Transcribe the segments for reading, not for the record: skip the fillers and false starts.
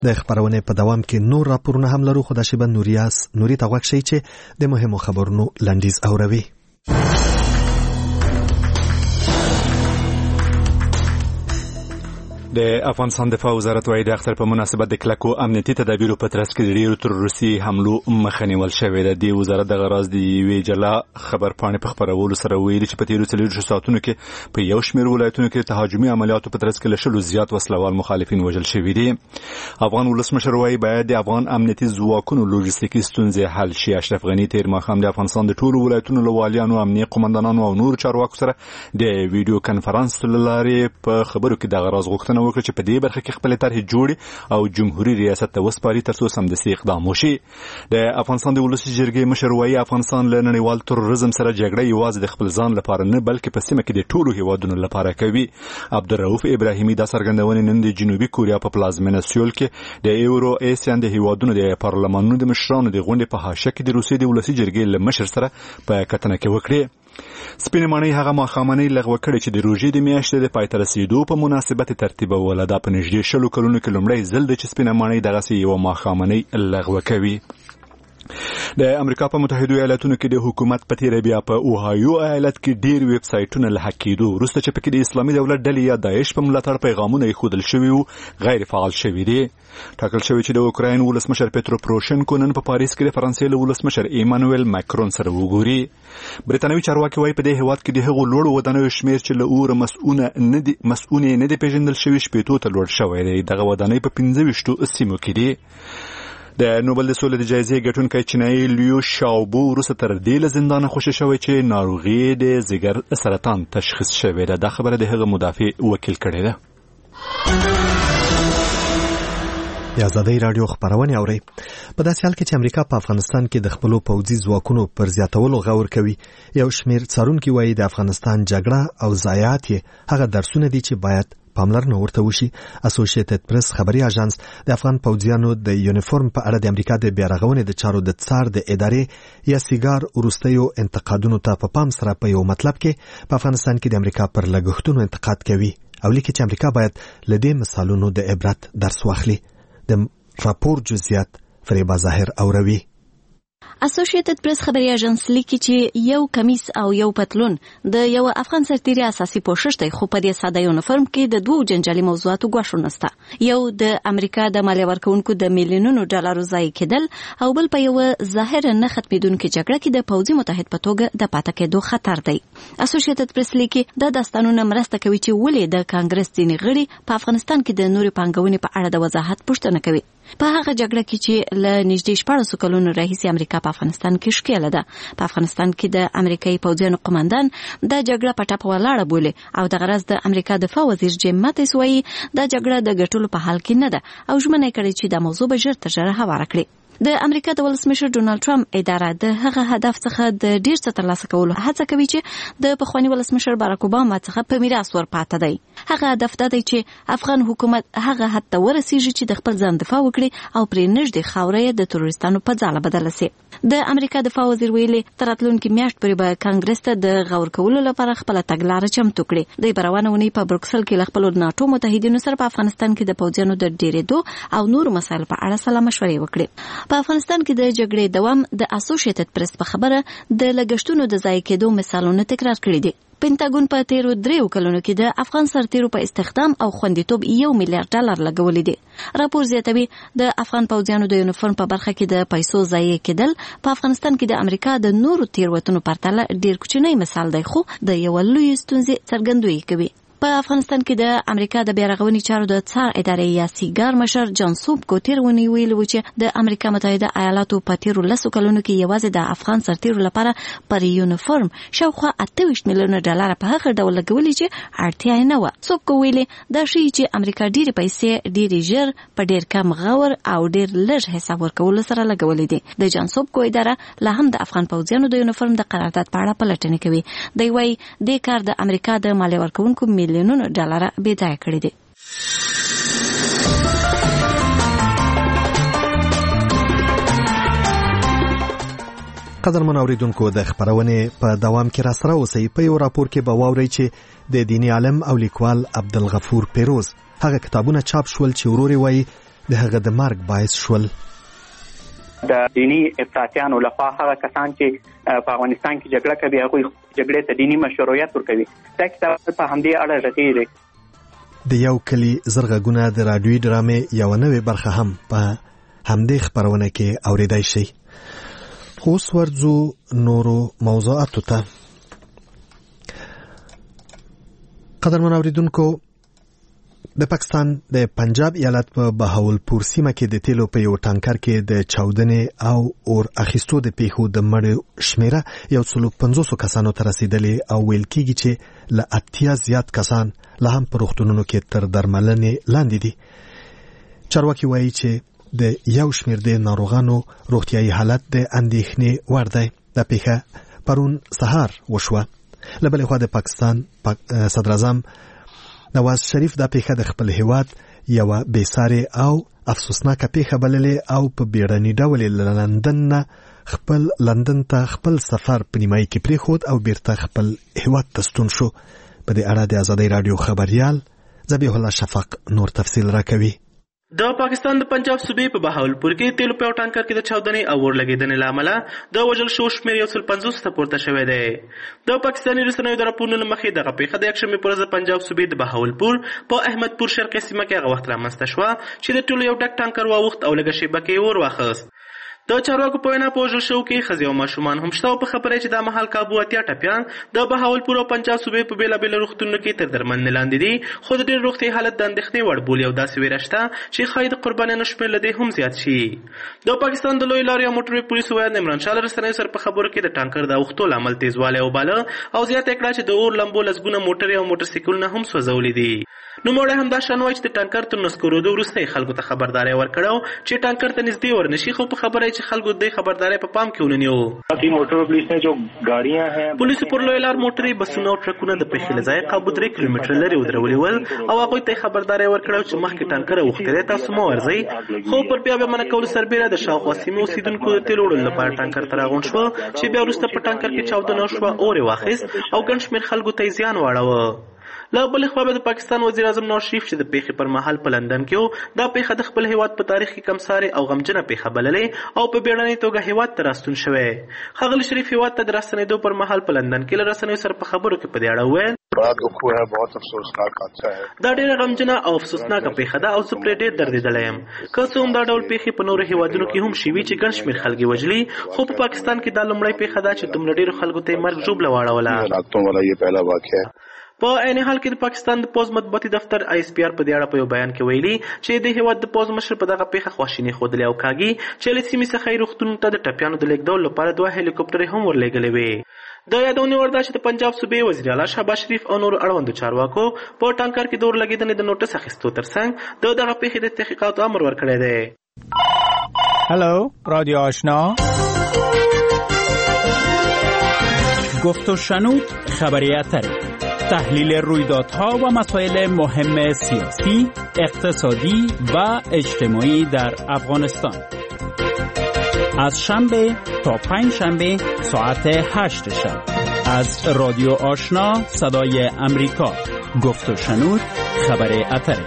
د خبرونه په دوام کې نور راپورونه هم لرو، خو د شیبه نوري ته غوښ شي چې د مهمو خبرونو لنډیز اوروي. د افغانستان دفاع وزارت وايي د اختر په مناسبت د کلکو امنیتي تدابیرو په ترڅ کې ډیرو تروریستي حملو مخه نیول شوې ده. د وزارت د غراض د یوې جلا خبرپاڼې په خبرولو سره ویلي چې په تیرو 40 ساعتونو کې په یو شمېر ولایتونو کې تهاجمي عملیاتو په ترڅ کې له 100 زیات وسلوال مخالفین وژل شوي دي. افغان ولسمشر وايي باید د افغان امنیتي ځواکونو لوجستیکي ستونزې حل شي. اشرف غني تیر ماښام د افغانستان د ټولو ولایتونو له والیانو، امنیه قومندانانو او نور چارواکو سره د ویډیو کانفرنس لارې په خبرو کې د غراض غوښتنه وکړه چې په دې برخه کې خپل طرح جوړي او جمهوریت ریاست ته وسپاري ترڅو سمدستي اقدام وشي. د افغانستان د ولسي جرګې مشر وايي افغانستان له نړیوال تروریزم سره جګړه یوازې د خپل ځان لپاره نه بلکې په سیمه کې د ټولو هیوادونو لپاره کوي. عبدالرؤف ابراهیمي د څرګندونې نن د جنوبي کوریا په پلازمینه سیول کې د یورو ایسیان د هیوادونو د پارلمانونو د مشرانو د غونډې په حاشیه کې د روسیې د ولسي جرګې له مشر سره په کتنه کې وکړي. سپینې ماڼۍ هغه ماښامنۍ لغوه کړې چې د روژې د میاشتې د پای ته رسېدو په مناسبت ترتیبوله. دا په نږدې 100 کلونو کې لومړی ځل دی چې سپینه ماڼۍ دغسې یوه ماښامنۍ لغوه کوي. د امریکا په متحده ایالاتونو کې د حکومت په تیره بیا په اوهایو ایالت کې ډیر ویب سایټونه له هک کېدو وروسته چې پکې د اسلامي دولت ډلې یا داعش په ملاتړ پیغامونه ایښودل شوي وو غیر فعال شوي دي. ټاکل شوی چې د اوکراین ولسمشر پیترو پروشنکو نن په پاریس کې د فرانسې له ولسمشر ایمانوئل ماکرون سره وګوري. بریتانوي چارواکي وايي په دې هیواد کې د هغو لوړو ودانیو شمېر چې له اوره مسؤونه نه دي پیژندل شوي 80 ته لوړ شوی دی. دغه ودانۍ په 25 سیمو کې دي. د نوبل د سولې د جایزې ګټونکی چینایي لیو شاوبو وروسته تر دې له زندانه خوشي شوی چې ناروغي د ځیګر سرطان تشخیص شوې ده. دا خبره د هغه مدافع وکیل کړې ده. د ازادۍ راډیو خبرونه اوري. په داسې حال کې چې امریکا په افغانستان کې د خپلو پوځي ځواکونو پر زیاتولو غور کوي، یو شمېر څارونکي وایي د افغانستان جګړه او ضایعات یې هغه درسونه دي چې باید پاملرنه ورته وشي. اسوسییټډ پریس خبري اژانس د افغان پوځیانو د یونیفورم په اړه د امریکا د بیارغونې د چارو د څار د ادارې یا سیګار وروستیو انتقادونو ته په پام سره په یو مطلب کې په افغانستان کې د امریکا پر لګښتونو انتقاد کوي او لیکي چې امریکا باید له دې مثالونو د عبرت درس واخلي. د راپور جزئیات فریبا ظاهر اوروي. اسوسییټډ پریس خبري اژانس لیکي چې یو کمیس او یو پتلون د یو افغان سرتیري اساسي پوښښ دی، خو په دې ساده یونیفورم کې د دوه جنجالي موضوعاتو ګوښه نشته. یو د امریکا د مالیه ورکونکو د میلیونونو ډالرو ضایع کېدل او بل په یو ظاهر نه ختمېدونکې جګړه کې د پوځي متحد په توګه د پاتې کېدو خطر دی. اسوسییټډ پریس لیکي دا داستانونه مرسته کوي چې ولې د کانګرس ځینې غړي په افغانستان کې د نورې پانګونې په اړه د وضاحت پوښتنه کوي. په هغه جګړه کې چې له نږدې 14 کلونو راهیسې امریکا په افغانستان کې ښکېله ده. په افغانستان کې د امریکایي پوځیانو قومندان دا جګړه په ټاپه ولاړه بولي او د غرض د امریکا دفاع وزیر جیم ماتیس وایي دا جګړه د ګټلو په حال کې نه ده او ژمنه کړې چې دا موضوع به ژر تر ژره هواره کړي. د امریکا د ولسمشر ډونالد ټرمپ اداره د هغه هدف څخه د ډیر څه ترلاسه کولو هڅه کوي چې د پخوانی ولسمشر باراک اوباما څخه په میراث ورپاته دی. هغه هدف دا دی چې افغان حکومت هغه حد ته ورسیږي چې د خپل ځان دفاع وکړي او پرې نږدې خاوره د تروریستانو په ځاله بدله شي. د امریکا دفاع وزیر ویلي تر راتلونکي میاشت پورې به کانګرس ته د غور کولو لپاره خپل تګلاره چمتو کړي. د روانه ونې په بروکسل کې له خپل ناتو متحدینو سره په افغانستان کې د پوځیانو د ډیرېدو او نور مسایل په اړه سلا مشورې وکړي. په افغانستان کې د جګړې دوام د اسوسییټډ پریس په خبره د لګښتونو د ضایع کېدو مثالونه تکرار کړي دي. پینټاګون په تیرو 3 کلونو کې د افغان سرتیرو په استخدام او خوندیتوب $1 میلیارډ لګولې دي. راپور زیاتوي د افغان پوځیانو د یونیفورم په برخه کې د پیسو ضایع کېدل په افغانستان کې د امریکا د نورو تیروتنو پرتله ډیر کوچنی مثال دی، خو د یو لوی ستونزې څرګندوي کوي. په افغانستان کې د امریکا د بیارغونې چارو د څار ادارې یا سیګار مشر جان سوب کو تیر ونی ویل و چې د امریکا متحده ایالاتو په تیرو 10 کلونو کې یوازې د افغان سرتیرو لپاره پر یونیفورم شاوخوا $28 میلیون په هغه ډول لګولې چې اړتیا نه و. سوب کو ویل دا شی چې امریکا ډېری پیسې ډېری ژر په ډېر کم غور او ډېر لږ حساب ورکول سره لګولې دي. د جان سوب کو اداره له هم د افغان پوځیانو د یونیفورم د قرارداد په اړه پلټنه کوي. دی وايي د کار د امریکا د مالیه ورکونکو میلیونونو ډالر بېځایه کړي دي. قدرمن اوریدونکو د خبرونې په دوام کې را سره اوسئ. په یو راپور کې به واورئ چې د دیني عالم او لیکوال عبدالغفور پیروز هغه کتابونه چاپ شول چې ورور وایي د هغه د مرګ باعث شول. د دینی افراطیانو لخوا هغه کسان چې په افغانستان کې جګړه کوي هغوی جګړې ته دینی مشروعیت ورکوي. دا کتاب په همدې اړه غږیږي دی. د یو کلي زرغونه د رادیوي ډرامې یو نوې برخه هم په همدې خبرونه کې اوریدای شي. اوس ورځو نورو موضوعاتو ته. قدرمن اوریدونکو، د پاکستان د پنجاب ایالت په بهاولپور سیمه کې د تیلو په یو ټانکر کې د چاودنې او اور اخیستو د پیښو د مړو شمیره 150 کسانو ته رسیدلې او ویل کېږي چې له 80 زیات کسان لا هم په روغتونونو کې تر درملنې لاندې دي. چارواکي وایي چې د یو شمېر د ناروغانو روغتیايي حالت د اندېښنې وړ دی. دا پیښه پرون سهار وشوه. له بلې خوا د پاکستان صدر اعظم نواز شریف دا پیښه د خپل هیواد یوه بېسارې او افسوسناکه پیښه بللې او په بیړني ډول لندن ته خپل سفر په نیمایي کې پرېښود او بیرته خپل هیواد ته ستون شو. په دې اړه د ازادۍ راډیو خبریال ذبیح الله شفق نور تفصیل راکوي. د پاکستان د پنجاب صوبې په بهاولپور کې تیلو په ټانکر کې د چاودنې او اور لګېدنې له امله د وژل شوو شمېر 150 ته پورته شوی دی. د پاکستاني رسنیو د راپورونو له مخې دغه پیښه د یکشنبې په ورځ د پنجاب صوبې د بهاولپور په احمدپور شرقي سیمه کې هغه وخت رامنځته شوه چې د ټولو یو ډک ټانکر واوښت او لږه شېبه کې اور واخیست. د چارواکو په وینا په وژل شوو کې ښځې او ماشومان هم شته او په خبره چې دا مهال کابو 80 ټپیان د بهاولپور او پنجاب صوبې په بېلابېلو روغتونونو کې تر درملنې لاندې دي، خو د ډېر روغتیايي حالت د اندېښنې وړ بولي او داسې ویره شته چې ښایي د قربانیانو شمېر له دې هم زیات شي. د پاکستان د لویو لارو او موټروي پولیسو ویاند عمران شاه له رسنیو سره په خبرو کې د ټانکر د اوښتو لامل تیزوالی وباله او زیاته کړه چې د اور لمبو لسګونه موټرې او موټرسایکلونه هم سوځولي دي. نوموړی همدا شان وایي چې د ټانکر تر نسکورېدو وروسته یې خلکو ته خبرداری ورکړه چې ټانکر ته نږدې ورنشي، خو په خبره یې چې خلکو دې خبرداری په پام کې ونیو. پولیسو پر لویو لار موټرې، بسونه او ټرکونه د پیښې له ځایه قابو 3 کیلومتره لرې ودرولي ول او هغوی ته یې خبرداری ورکړه چې مخکې ټانکر اوښتی دی، تاسو مه ورځئ. خو پر بیا منع کولو سربیره د شاوخوا سیمې اوسېدونکو د تیلو وړلو لپاره ټانکر ته راغونډ شوه چې بیا وروسته په ټانکر کې چاودنه وشوه، اور یې واخیست او ګڼ شمېر خلکو ته یې زیان واړوه. له بلې خوا به د پاکستان وزیر اعظم نواز شریف چې د پیښې پر مهال په لندن کې و، دا پیښه د خپل هیواد په تاریخ کې کمسارې او غمجنه پیښه بللې او په بیړنۍ توګه هیواد ته راستون شوی. ښاغلي شریف هیواد ته د راستنېدو پر مهال په لندن کې له رسنیو سره په خبرو کې په دې اړه وویل دا ډېره غمجنه او افسوسناکه پیښه ده او زه پرې ډېر دردېدلی یم. که څه هم دا ډول پیښې په نورو هیوادونو کې هم شوي چې ګڼ شمېر خلک یې وژلي، خو په پاکستان کې دا لومړی پیښه ده چې دومره ډېرو خلکو ته یې مرګ ژوبله واړوله. په عین حال کې د پاکستان د پوز مطبوعاتي دفتر ISPR په دې اړه په یو بیان کې ویلي چې د هیواد د پوز مشر په دغه پیښه خواشیني ښودلې او کاږي چې له سیمې څخه یې روغتونونو ته د ټپیانو د لېږدولو لپاره 2 هلیکوپټرې هم ورلېږلې وې. د یادونې وړ ده چې د پنجاب صوبې وزیر اعلی شهباز شریف او نورو اړوندو چارواکو په ټانکر کې د اور لګېدنې د نوټس اخیستو ترڅنګ د دغه پیښې د تحقیقاتو امر ورکړی دی. هلو رادیو آشنا، گفت و شنود خبری اتری، تحلیل رویدادها و مسائل مهم سیاسی، اقتصادی و اجتماعی در افغانستان. از شنبه تا پنجشنبه ساعت 8 شب از رادیو آشنا صدای امریکا. گفت و شنود خبر اتری.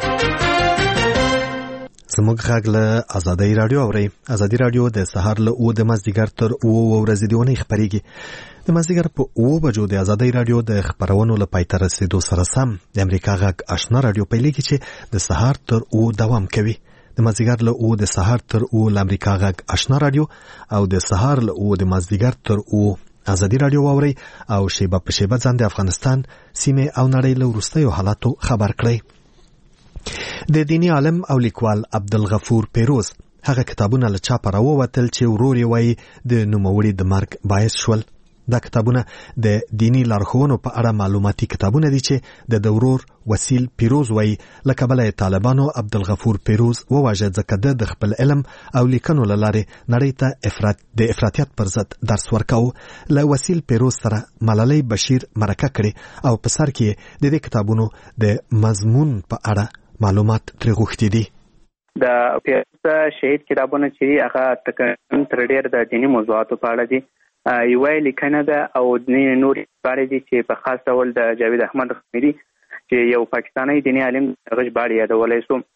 زموږ غږ له ازادۍ راډیو اورئ. ازادي راډیو د سهار له 9 د مازدیګر تر 9 ورځې د اونۍ خپرېږي. د مازدیګر په 9 بجو د ازادۍ راډیو د خبرونو له پای ته رسېدو سره سم د امریکا غږ آشنا راډیو پیلېږي چې د سهار تر 9 دوام کوي. د مازدیګر له 9 د سهار تر 9 له امریکا غږ آشنا راډیو او د سهار له 9 د مازدیګر تر 9 ازادي راډیو واورئ او شیبه په شیبه ځان د افغانستان سیمې او نړۍ له وروستیو حالاتو خبر کړئ. د دینی عالم او لیکوال عبدالغفور پیروز هغه کتابونه له چاپه راووتل چې ورور یې وایي د نوموړي د مرګ باعث شول. دا کتابونه د دینی لارښوونو په اړه معلوماتي کتابونه دي چې د ورور وسیل پیروز وایي له کبله طالبانو عبدالغفور پیروز وواژه ځکه د خپل علم او لیکنو له لارې نړۍ ته د افراطیت پر ضد درس ورکاو. له وسیل پیروز سره ملالۍ بشیر مرکه کړې او په سر کې د دې کتابونو د مضمون په اړه معلومات ترې غوښتي دي. د پیروز شهید کتابونه چې هغه تقریبا تر ډېر د دیني موضوعاتو په اړه دي. یوه لیکنه ده او نور ژباړې دي چې په خاص ډول د جاوید احمد خمیري چې یو پاکستانی دیني عالم هغه ژباړې یادولی شو.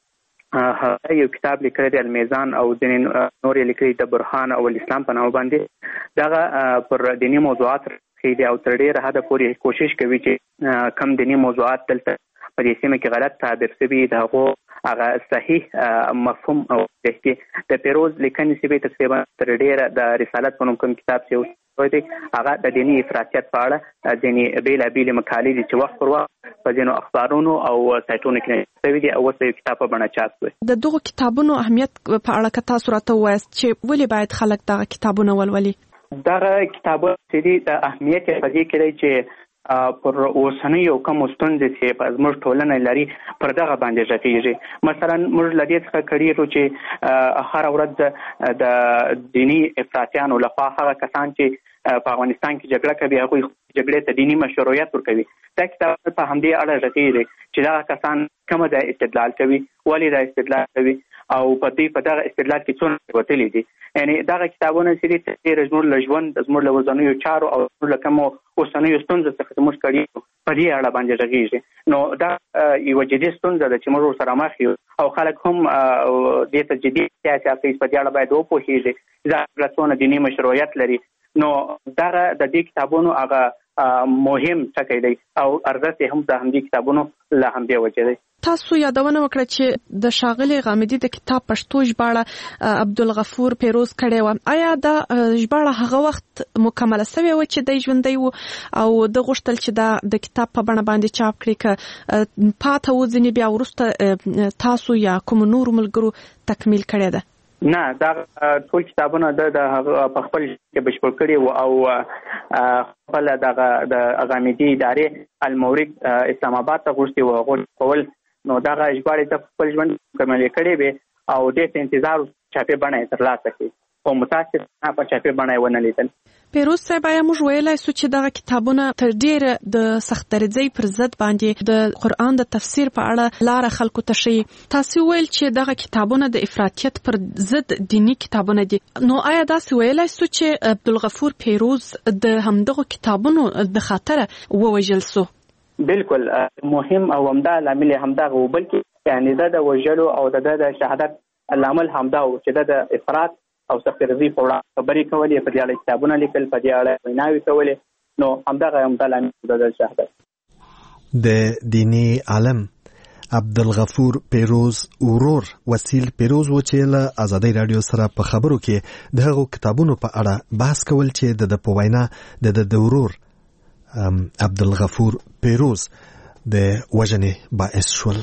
هغه یو کتاب لیکلی دی المیزان او ځینې نور یې لیکلي د برهان او الاسلام په نامه باندې. دغه پر دیني موضوعات دی او تر ډېره حده پورې کوشش کوي چې کم دیني موضوعات دلته په دې سیمه کې غلط تعبیر شوي د هغو هغه صحیح مفهوم او د پیروز لیکنې سیمې تقریبا تر ډېره د رسالت په نوم کوم کتاب چې دی هغه د دیني افراطیت په اړه ځینې بېلابېلې مقالې دي چې وخت پر وخت په ځینو اخبارونو او سایټونو کې نشر شوي دي او اوس یو کتاب په بڼه چاپ شوی. د دغو کتابونو اهمیت په اړه که تاسو راته ووایاست چې ولې باید خلک دغه کتابونه ولولي؟ دغه کتابونه چې دي د اهمیت یې په دې کې دی چې پر اوسنیو کومو ستونزې چې په زموږ ټولنه لري پر دغه باندې غږیږي. مثلا موږ له دې څخه کړیږو چې هره ورځ د دیني افراطیانو لخوا هغه کسان چې په افغانستان کې جګړه کوي هغوی جګړې ته دیني مشروعیت ورکوي. دا کتاب په همدې اړه غږیږي چې دغه کسان کومه د استدلال کوي، ولې دا استدلال کوي او په دغه استدلال کې څونه وتلي دي. یعنی دغه کتابونه چې دي زموږ له ژوند زموږ له ورځنیو چارو او له کومو اوسنیو ستونزو څخه زموږ کړي په دې اړه باندې غږیږي. نو دا یوه جدي ستونزه ده چې موږ ورسره مخ یو او خلک هم دې ته جدي سیاسي اخیست په دې اړه باید وپوهېږي چې دا څونه دیني مشروعیت لري. نو دغه د دې کتابونو هغه مهم ټکی دی او ارزښت هم د همدې کتابونو له همدې وجې دی. تاسو یادونه وکړه چې د ښاغلي غامدي د کتاب پښتو ژباړه عبدالغفور پیروز کړې وه. آیا دا ژباړه هغه وخت مکمله سوې وه چې دی ژوندی و او د غوښتل چې دا د کتاب په بڼه باندې چاپ کړي که پاته و ځینې بیا وروسته تاسو یا کوم نورو ملګرو تکمیل کړې ده؟ نه، دا ټول کتابونه د په خپل کې بشپړ کړي وو او خپل د غامدي ادارې المورد اسلام آباد ته غوښتي وو هغوی کول. نو دغه ژباړې د خپل ژوند مکملې کړې وې او ډېر انتظار چاپي بڼه یې ترلاسه کړي خو متاسفانه په چاپي بڼه یې ونه لیدل. پیروز صاحب، آیا موږ ویلای سو چې دغه کتابونه تر ډېره د سختدریځۍ پر ضد باندې د قرآن د تفسیر په اړه لاره خلکو ته ښیي؟ تاسو ویل چې دغه کتابونه د افراطیت پر ضد دینی کتابونه دي. نو آیا داسې ویلای سو چې عبدالغفور پیروز د همدغو کتابونو د خاطره ووژل سو؟ بالکل مهم او همدا لامل همدغه و، بلکې یعنې د وژلو او د شهادت لامل همدا و چې د افراط او سختدریځۍ په وړاندې خبرې کولې، په دې اړه کتابونه لیکل، په دې اړه ویناوې کولې. نو همدغه لامل د شهادت. د دیني عالم عبدالغفور پیروز ورور وسیل پیروز و چې له آزادۍ رادیو سره په خبرو کې د هغو کتابونو په اړه بحث کول چې د په وینا د ورور عبدالغفور پیروز د وژنې باعث شول.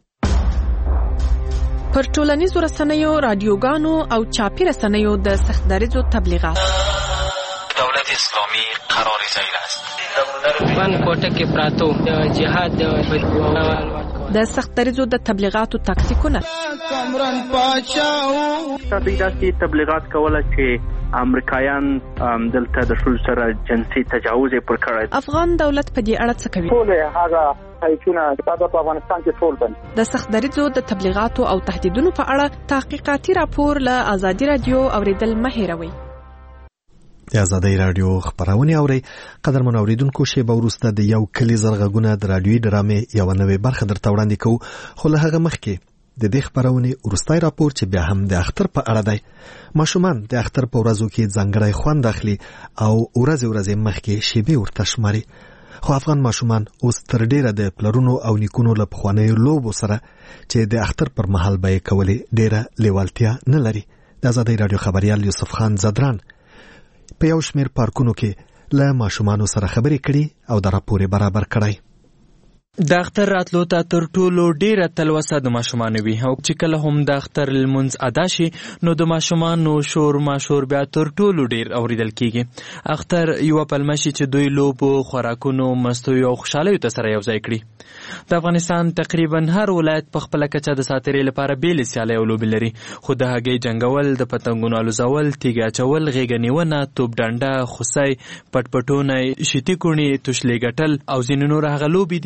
پر ټولنیزو رسنیو، رادیوګانو او چاپی رسنیو د سختدریځو تبلیغات. دولت اسلامی قرار ځای است. من کوټه کې پراتو جهاد د سختدریځو د تبلیغاتو تاکتیکونه. کامران پاچاو داسې تبلیغات کوله چې امریکایان دلته د ښځو سره جنسي تجاوز پر کړی. افغان دولت په دې اړه څه کوي؟ ټول هغه حیثونه چې په افغانستان کې ټول بند. د سختدریځو د تبلیغاتو او تهدیدونو په اړه تحقیقاتي راپور له آزادي رادیو اوریدل مه هېروئ. د آزادۍ رادیو خبرونه اوري. قدرمن اوریدونکو، شیبه وروسته د یو کلی زرغونه د رادیوي ډرامې یو نوې برخه درته وړاندې کوو، خو له هغه مخکې د دې خبرونه وروستي راپور چې بیا هم د اختر په اړه دی. ماشومان د اختر په ورځو کې ځانګړی خوند اخلي او ورځې مخکې شیبې ورته شماري. خو افغان ماشومان اوس تر ډیره د پلرونو او نیکونو له پخوانیو لوبو سره چې د اختر پر مهال به یې کولې ډیره لیوالتیا نه لري. د آزادۍ رادیو خبریال یوسف خان زدران په یو شمېر پارکونو کې له ماشومانو سره خبرې کړي او د راپور برابر کړی. د اختر راتلو ته تر ټولو ډیره تلوسه د ماشومانو وي او چې کله هم د اختر لمونځ ادا شي نو د ماشومانو شور ماشور بیا تر ټولو ډیر اوریدل کیږي. اختر یو پلمه شي چې دوی لوبو، خوراکونو، مستیو او خوشالیو ته سره یو ځای کړي. د افغانستان تقریبا هر ولایت په خپل کچه د ساترې لپاره بیل سیالي او لوبې لري، خو د هګۍ جنگول، د پتنګونو الوزول، تیګه چول، غېږ نیونه، توپ ډنډه، خوسۍ، پټپټونه، شیټي کونی، توشلې ګټل او ځینې نور هغه لوبې دي چې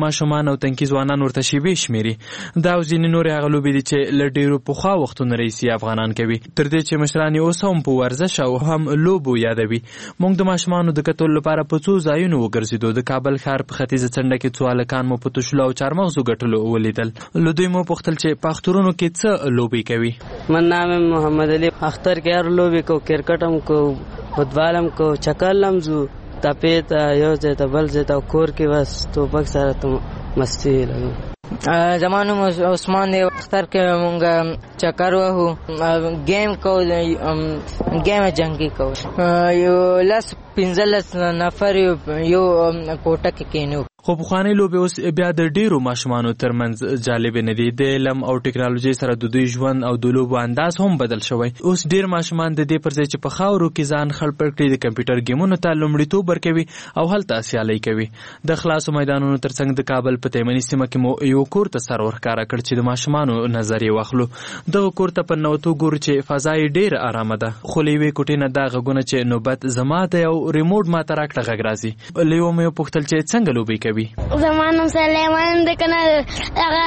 ماشومان او تنکي ځوانان ورته شیبې شمیري. دا او ځینې نورې هغه لوبې دي چې له ډېرو پخوا وختونو راهیسې افغانان کوي، تر دې چې مشران یې اوس هم په ورزش او هم لوبو یادوي. موږ د ماشومانو د کتلو لپاره په څو ځایونو وګرځېدو. د کابل ښار په ختیځه څنډه کې څو هلکان مو په تشلو او چارمغزو ګټلو ولیدل. له دوی مو پوښتل چې په اخترونو کې څه لوبې کوي. من نام محمد علی. اختر کې هر لوبې کو، کرکټ هم کو، فوټبال هم کو، چکل هم ځو، تپې ته یو ځای ته بل ځای ته، کور کې بس ټوپک سره ته مستی لګو. زما نوم عثمان دی. اختر کې مونږ چکر وهو، گیم کو، گیم جنگي کو. یو 15 نفر یو کوټه کې کېنو. خو پخوانۍ لوبې اوس بیا د ډېرو ماشومانو ترمنځ جالبې نه دي. د علم او ټکنالوژۍ سره د دوی ژوند او د لوبو انداز هم بدل شوی. اوس ډېر ماشومان د دې پر ځای چې په خاورو کې ځان خړ پړ کړي، د کمپیوټر گیمونو ته لومړیتوب ورکوي او هلته سیالۍ کوي. د خلاصو میدانونو ترڅنګ د کابل په تیمني سیمه کې مو یو کور ته سر ورښکاره کړ چې د ماشومانو نظر یې واخلو. دغه کور ته په ننوتو ګورو چې فضا یې ډېره ارامه ده، خو له یوې کوټې نه دا غږونه چې نوبت زما دی او ریموټ ماته راکړه غږ راځي. له یوه مې وپوښتل چې څنګه لوبې کوي. زما نوم سلیمان دی، که نه هغه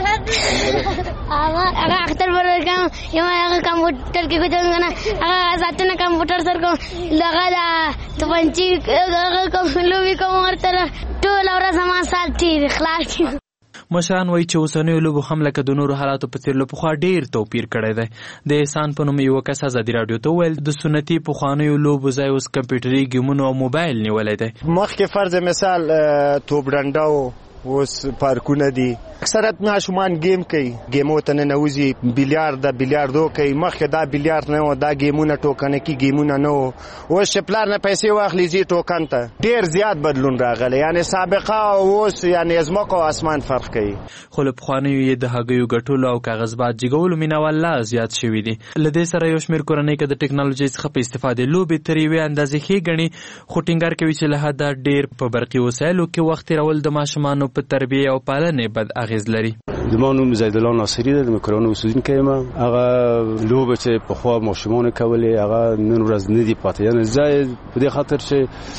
اختر پر ورکوم، یم هغه کمپیوټر کې کوچوم، که نه هغه ساعتونه کمپیوټر سره کوم، دغه د توپنچې هغه کوم لوبې کوم، ورته ټوله ورځ زما سال تېر خلاص کړي. مشران وایي چې اوسنیو لوبو هم لکه د نورو حالاتو په څېر له پخوا ډېر توپیر کړی دی. د احسان په نوم یوه کس ازادي راډیو ته وویل د سنتي پخوانیو لوبو ځای اوس کمپیوټري ګیمونو او موبایل نیولی دی. مخکې فرض مثال توپ ډنډه و، اوس پارکونه دي. اکثرت ماشومان گیم کوي، گیمو ته ننوځي، بیلیاردو کوي. مخکې دا بیلیارد نه و، دا گیمونه ټوکنکي گیمونه نه و. اوس چې پلار نه پیسې واخلي ځي ټوکن ته. ډېر زیات بدلون راغلی، یعنې سابقه او اوس یعنې ځمکه او اسمان فرق کوي. خو له پخوانیو یې د هګیو ګټلو او کاغذباد جګولو مینوال لا زیات شوي دي. له دې سره یو شمېر کورنۍ که د ټکنالوژۍ څخه په استفادې لوبې تر یوې اندازې ښې ګڼي، خو ټینګار کوي چې له حده ډېر په برقي وسایلو کې وخت تېرول د ماشومانو په تربیې او پالنې بد اغېز لري. زما نوم زیدالله ناصري دی، د مکرانو اوسیدونکی یم. هغه لوبې چې پخوا ماشومانو کولې هغه نن ورځ نه دي پاتې، یعنې ځای په دې خاطر چې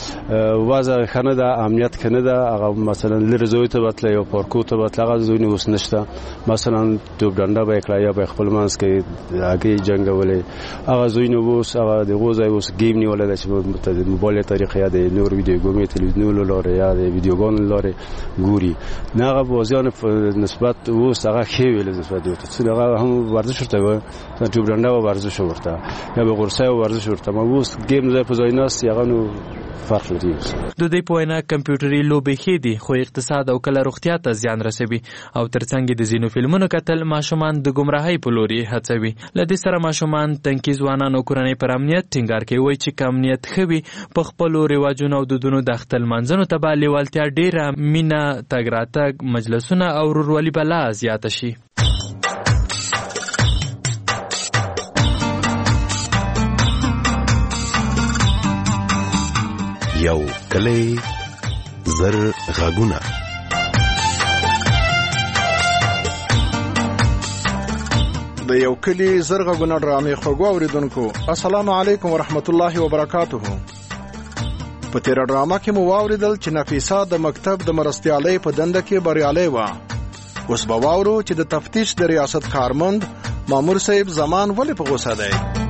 وضع ښه نه ده، امنیت ښه نه ده. هغه مثلا لرې ځایو ته به تللی یا پارکو ته به تللی، هغه ځایونه اوس نشته. مثلا توپ ډنډه به یې کړه یا به یې خپل منځ کې هګۍ جنګولې، هغه ځایونه اوس هغه د هغو ځای اوس گیم نیولی ده چې د موبایل طریقې یا د نور ویډیوګانو تلویزیونونو له لارې یا د ویډیوګانو له لارې ګوري. نه هغه بازیان نسبت اوس هغه ښې ویلې نسبت ورته څه هغه هم ورزش ورته وایي، توپ ډنډه و ورزش ورته یا به غرسه و ورزش ورته. ما اوس گیم ځای په ځای ناست هغه نو فرق لري. د دې په وینا کمپیوټري لوبې ښې دي، خو اقتصاد او کله روغتیا ته زیان رسوي او ترڅنګ د ځینو فلمونو کتل ماشومان د ګمراهۍ په لوري هڅوي. له دې سره ماشومان تنکي ځوانان او کورنۍ پر امنیت ټینګار کوي. وایي چې که امنیت ښه وي، په خپلو رواجونو او دودونو د اختر لمانځنو ته به لیوالتیا ډېره، مینه، تګ راتګ، مجلسونه او ورورولي به لا زیاته شي. یو کلی زر غږونه. د یو کلی زر غږونه ډرامې خوږو اوریدونکو، السلام علیکم ورحمت الله وبرکاته. په تیر ډرامه کې مو واوریدل چې نفیسه د مکتب د مرستیالۍ په دنده کې بریالۍ وه. اوس به واورو چې د تفتیش د ریاست کارمند مامور صاحب زمان ولې په غوسه دی.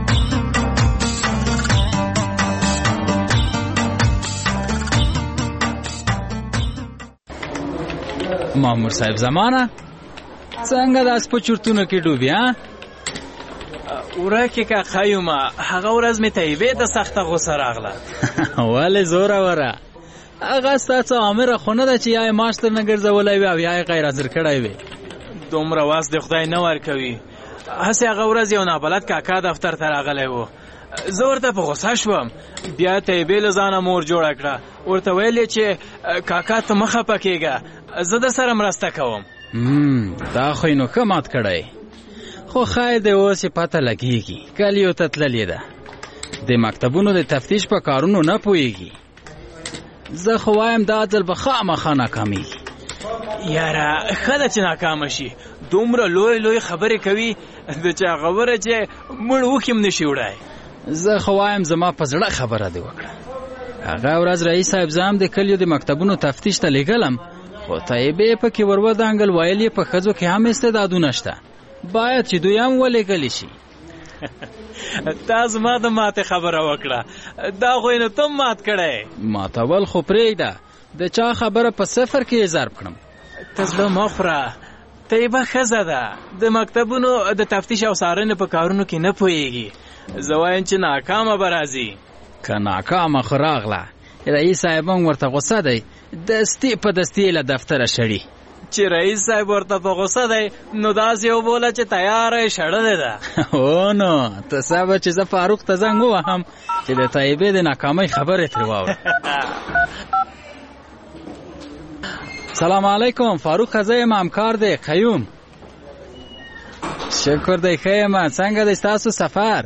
مامور صاحب زمانه څنګه داس په چورتونو کې ډوبې ها؟ ورکه که خیومه هغه ورځ می طیبه د سخته غوسه راغله. ولې زوره وره هغه ستاسو امر خونه ده چې یا ماستر نه ګرځولای وي او یا غیر حاضر کړای وي. دومره واس د خدای نه ورکوي. هسه هغه ورځ یو نابلد کاکا دفتر ته راغلی و. زه ورته په غوسه شوم. بیا طیبه له ځانه مور جوړه کړه. ورته ویلې چې کاکا ته مخه پکېږه، زه در سره مرسته کوم. دا خو نو ښه مات کړی، خو خیر دی اوس یې پته لګېږي کلیو ته تللې ده، د مکتبونو د تفتیش په کارونو نه پوهېږي. زه خو وایم دا ځل به خامخا ناکامېږي. یاره ښه ده چې ناکامه شي، دومره لوی خبرې کوي د چا خبره چې مړ اوښ هم نشي وړی. زه خو وایم زما په زړه خبره دې وکړه. هغه ورځ رئیس صاحب زه هم د کلیو د مکتبونو تفتیش ته لېږلم، خو طیبې پکې ورودانګل ویل یې په ښځو کې هم استعدادونه شته، باید چې دوی هم ولېږلی شي. تا زما د ماتې خبره وکړه، دا خو یې نو تم مات کړی. ماتول خو پرېږده، د چا خبره په صفر کې یې ضرب کړم. ته زړه مه خوره، طیبه ښځه ده، د مکتبونو د تفتیش او څارنې په کارونو کې نه پوهېږي. زه وایم چې ناکامه به راځي. که ناکامه خو راغله، رئیس صاحب هم ورته غوسه دی، دستي په دستي له دفتره شړي. چې رئیس صاحب ورته په غوسه دی نو داسې وبوله چې تیاره یې شړلې ده. او نو ته صبر چې زه فاروق ته زنګ ووهم چې د طیبې د ناکامۍ خبرې ترې واورم. سلام علیکم، فاروق ښځه یم، همکار دی قیوم. شکر دی ښه یم، څنګه دی ستاسو سفر؟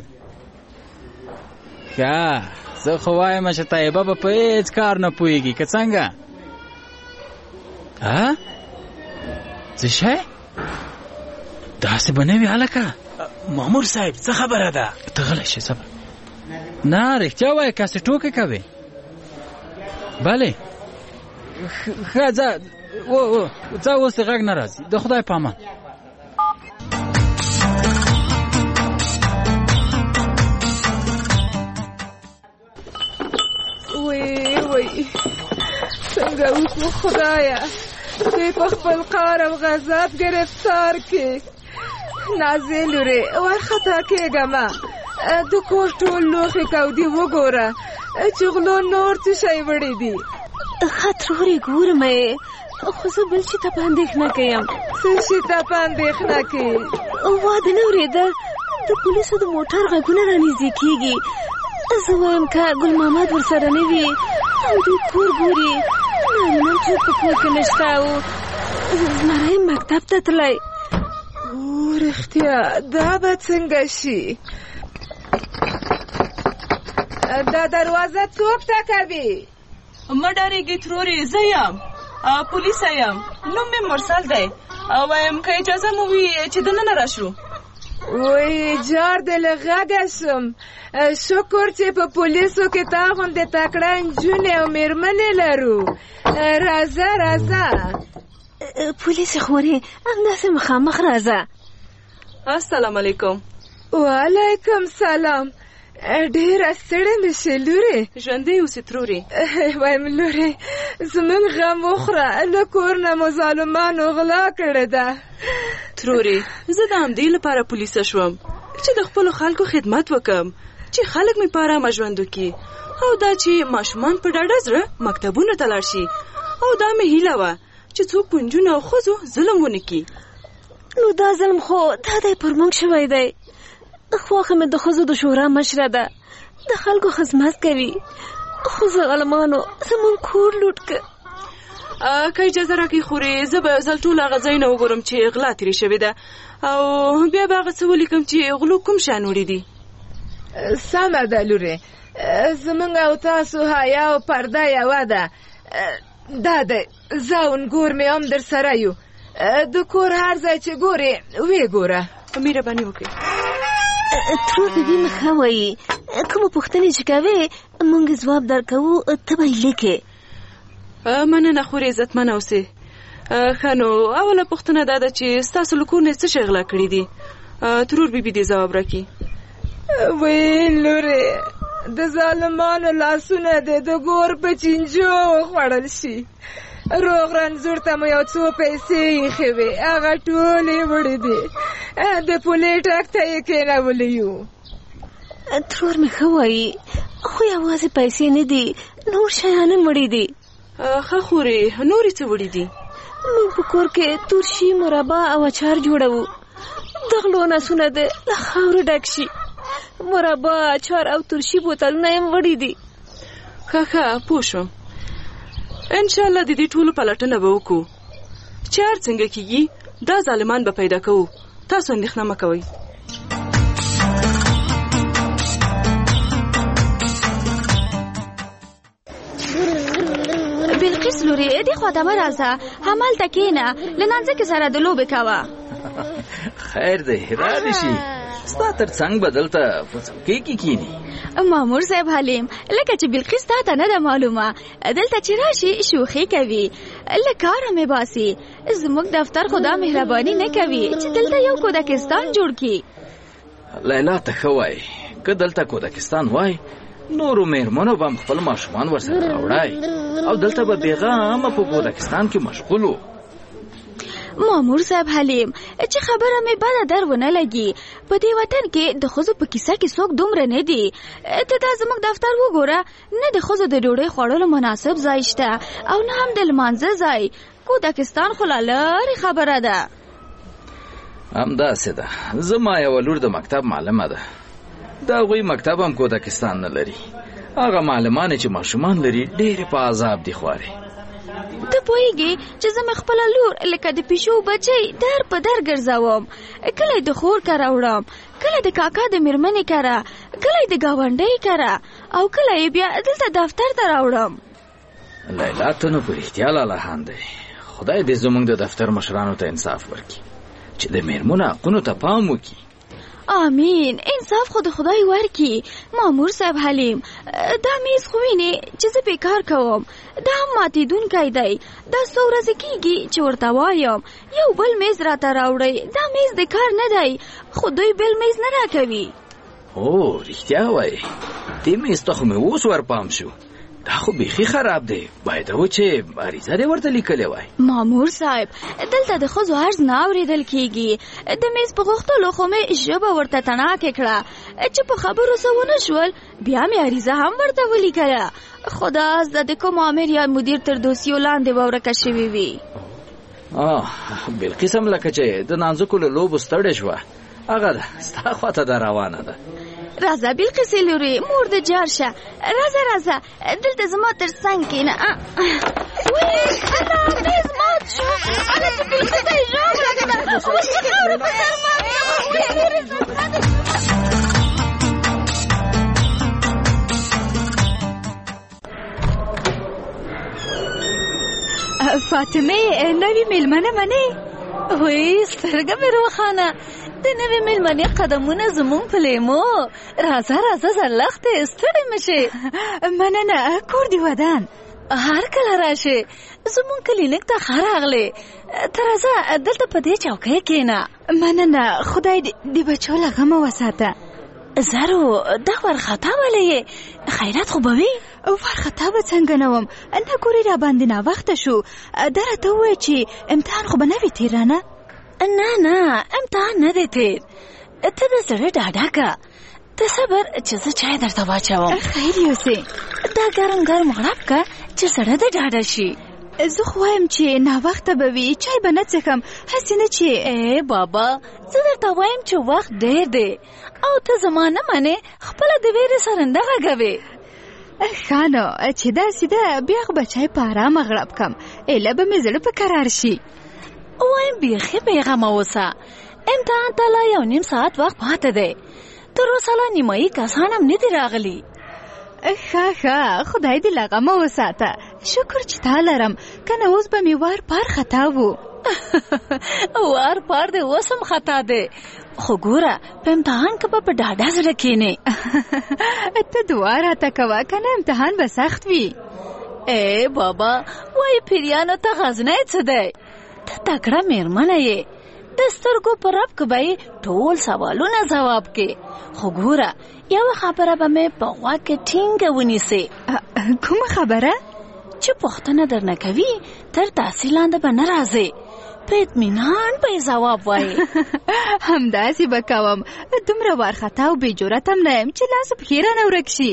ښه، زه خو وایم چې طیبه به په هېڅ کار نه پوهېږي که څنګه؟ څه شی؟ داسې به نه وي هلکه. مامور صاحب څه خبره ده؟ ته غلی شې صبر. نه رښتیا وایه، کاسې ټوکې کوې. بلې ښه ځه ځه، اوس دې غږ نه راځي، د خدای په امان. وی څنګه اوس خدایا دوی په خپل قهر او غضب گرفتار کې. نازیه لورې وارخطا کېږمه، د کور ټول لوښي کودي وګوره چې غلو نور څه شی وړي دي. ښه ترورې ګورم یې، خو زه بل شي ته په اندېښنه کې یم. څه شي ته په اندېښنه کې؟ واده نه اورېده، د پولیسو د موټر غږونه رانږدې کېږي. زه وایم که ګل محمد ورسره نه وي او دوی کور ګوري، معلوماً څوک په کور کې نشته او زمری مکتب ته تللی. رښتیا دا به څنګه شي؟ دا دروازه څوک ټکوي؟ مه ډارېږئ ترورې، زه یم، پولیسه یم، نوم مې مرسل دی. وایم که اجازه مو وي چې دننه راشو. وی جار دې له غږه شم، شکر چې په پولیسو کې تا غوندې تکړه نجونې او مېرمنې لرو. راځه راځه. پولیسې خورې همداسې مخامخ راځه. السلام علیکم. وعلیکم سلام. ډېره ستړې مې شې لورې. ژوندی اوسې ترورې. وایم لورې زموږ غم وخوره، له کور نه مو ظالمانو غلا کړې ده. ترورې زه د همدې لپاره پولیسه شوم چې د خپلو خلکو خدمت وکړم، چې خلک مې په ارامه ژوند وکړي، او دا چې ماشومان په ډاډه زړه مکتبونو ته لاړ شي. او دا مې هیله وه چې څوک په نجونو او ښځو ظلم ونه کړي. نو دا ظلم خو دا دی پر موږ شوی دی. خواښه مې د ښځو د شورا مشره ده، د خلکو خدمت کوي، خو ظالمانو زموږ کور لوټ کړ. که اجازه راکړئ خورې زه به یو ځل ټول هغه ځایونه وګورم چې غلا ترې شوې ده، او بیا به هغه څه ولیکم چې غلو کوم شیان وړي دي. سمه ده لورې، زموږ او تاسو حیا او پرده یوه ده. دا دی زه او نګور مې هم در سره یو، د کور هر ځای چې ګورې ویې ګوره. مهرباني وکړئ. ترور بیبي مې ښه وایي، کومه پوښتنې چې کوې موږ ځواب درکوو، ته به یې لیکې. مننه خورې، عزتمنه اوسې. ښه نو اوله پوښتنه دا ده چې ستاسو له کور نه څه شی غلا کړي دي؟ ترور بیبي دې ځواب راکړي. وی لورې د ظالمانو لاسونه دې د ګور په چینجو وخوړل شي. روغ رنځور ته مو یو څو پیسې ایښې وې، هغه ټولې وړې دي، د پولې ټک ته یې کېنولي یو. ترور مې ښه وایي، خو یوازې پیسې نه دي، نور شیان هم وړي دي. ښه خورې نورې څه وړي دي؟ موږ په کور کې تورشي، مربا او اچار جوړوو. د غلو نسونه د له خاورو ډک شي، مربا، اچار او تورشي بوتلونه هم وړي دي. ښه پوه شوم. انشاءالله د دې ټولو پلټنه به وکړو، چې هر څنګه کېږي دا ظالمان به پیدا کوو. تاسو اندېښنه مه کوئ. بلقیس لورې دې خوا ته مه راځه، همالته کښېنه، له نانځکې سره د لوبې کوه. خیر دی را دې شي. ستا تر څنګ به دلته په څوکۍ کې کینی. مامور صاحب حلیم لکه چې بلقیس تا ته نه ده معلومه دلته چې راشي شوخي کوي له کاره مې باسي. زموږ دفتر خدا مهرباني نه کوي چې دلته یو کودکستان جوړ کړي. لیلا ته ښه وایي که دلته کودکستان وای نورو میرمنو به هم خپل ماشومان ورسره راوړای او دلته به بېغمه په کودکستان کې مشغول وو. مامور صاحب حلیم چې خبره مې بده در ونه لګي په دې وطن کې د ښځو په کیسه کې څوک دومره نه دي. ته دا زموږ دفتر وګوره نه د ښځو د ډوډۍ خوړلو مناسب ځای شته او نه هم د لمانځه ځای. کودکستان خو لا لرې خبره ده. همداسې ده. زما یوه لور د مکتب معلمه ده. د هغوی مکتب هم کودکستان نه لري. هغه معلمان چې ماشومان لري ډېرې په عذاب دي خوارې. ته پوهیږي چې زه مې خپله لور لکه د پیشو بچی در په در ګرځوم. کله د خور کره وړم کله د کاکا د مېرمنې کره کله د ګاونډۍ کره او کله یې بیا دلته دفتر ته راوړم. لیلا ته نو په رښتیا لالهان دی. خدای دې زموږ د دفتر مشرانو ته انصاف ورکړي چې د مېرمنو حقونو ته پام وکړي. آمین. انصاف خو د خدای ورکړي. مامور صاحب حلیم دا میز خو وینې چې زه پې کار کوم دا هم ماتېدونکی دی. دا څو ورځې کېږي چې ورته وایم یو بل میز راته راوړئ. دا میز د کار نه دی خو دوی بل میز نه راکوي. او رښتیا وایي دې میز ته خو مې اوس ورپام شو. دا خو بیخي خراب دی. باید و چې عریضه دې ورته لیکلې وای. مامور صاحب دلته د ښځو عرض نه اورېدل کېږي. د میز په غوښتلو خو مې ژبه ورته تڼاکې کړه چې په خبرو څه ونه شول بیا مې عریضه هم ورته ولیکله. خدا زده د کوم امیر یا مدیر تر دوسیو لاندې به ورکه شوې وي. بلقیس هم لکه چې د نانځکو له لوبو ستړې شوه هغه ده ستا خواته ده روانه ده. راځه بلقیسې لورې مور د جار شه. راځه راځه دلته زما تر څنګ کښېنه. انا میز مات شو. انا چې بلقیسه یې ژاړ لګله اوس چې خاوره په سر مات فاطمه نوې مېلمنه منې؟ وی سترګه مې روښانه د نوې مېلمنې قدمونه زمونږ په لیمو. راځه راځه زرلښتې ستړې مه شې. مننه کور دې ودان. هر کله راشې زمونږ کلینیک ته ښه راغلې. ته راځه دلته په دې چوکۍ کښېنه. مننه خدای د بچو له غمه وساته. زرو دا ورخطا ولې یې خیرات خو به وي؟ ورخطا به څنګه نه وم نه ګورې را باندې ناوخته شو. دا راته ووایه چې امتحان خو به نه وي تېر رانه؟ نه امتحان نه دی تېر. ته د زړه ډاډه که ته صبر چې زه چای درته واچوم. خیر یوسې دا ګرم ګرم غړپ که چې زړه دې ډاډه شي. زه خو وایم چې ناوخته به وي چای به نه څښم هسې نه چې بابا زه درته وایم چې وخت ډېر دی او ته زما نه منې خپله د ویرې سرنده غږوې. ښه نو چې داسې ده بیا خو به چای په ارامه غړپ کم ایله به مې زړه په قرار شي. وایم بیخي بېغمه اوسه امتحان ته لا 1.5 ساعت وخت پاته دی. تر اوسه لا نیمایي کسان هم نه دي راغلي. ښه خدای دې له غمه وساته. شکر چې تا لرم کنه اوس به مې وار پار خطا وو. وار پار دې اوس هم خطا دی خو ګوره په امتحان کې به په ډاډه زړه کښېنې. ته دعا راته کوه کنه امتحان به سخت وي. بابا وایي پیریانو ته غزنی څه دی؟ ته تکړه مېرمنه یې د سترګو په رپ کې به یې ټول سوالونه ځواب کې. خو ګوره یوه خبره به مې په غوږ کې ټینګه ونیسې. کومه خبره؟ چې پوښتنه درنه کوي تر تحصیل لاندې به نه راځې په اطمینان به یې ځواب وایې. همداسې به کوم. دومره وارخطا او بې جرأته هم نه یم چې لاس پښې رانه ورک شي.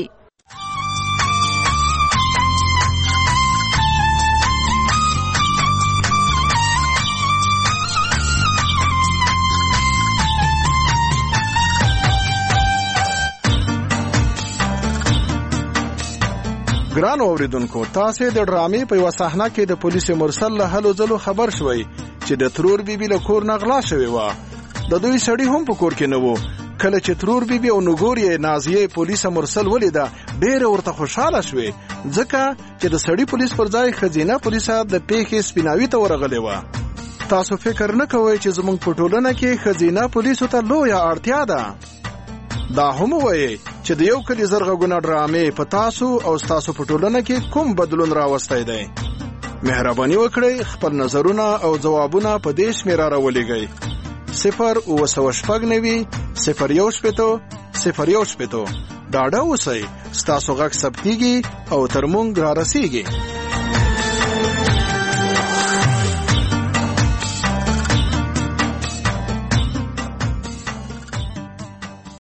ګران اوریدونکو تاسو د ډرامې په یو صحنه کې د پولیس مرسل له هلو ځلو خبر شوي چې د ترور بیبي له کور نه غلا شوې وه. د دوی سړی هم په کور کې نه وو. کله چې ترور بیبي او نګور یې نازیې پولیس مرسل ولیده ډېره ورته خوشحاله شوې ځکه چې د سړي پولیس پر ځای ښځینه پولیسه د پیښې سپیناوي ته ورغلې وه. تاسو فکر نه کوئ چې زموږ په ټولنه کې ښځینه پولیسو ته لویه اړتیا ده؟ دا هم وایي چې د یو کلي زرغونه ډرامې په تاسو او ستاسو په ټولنه کې کوم بدلون راوستی دی؟ مهرباني وکړئ خپل نظرونه او ځوابونه په دې شمېره راولېږئ 079901010 ډاډه اوسئ ستاسو غږ ثبتیږي او تر موږ رارسیږي.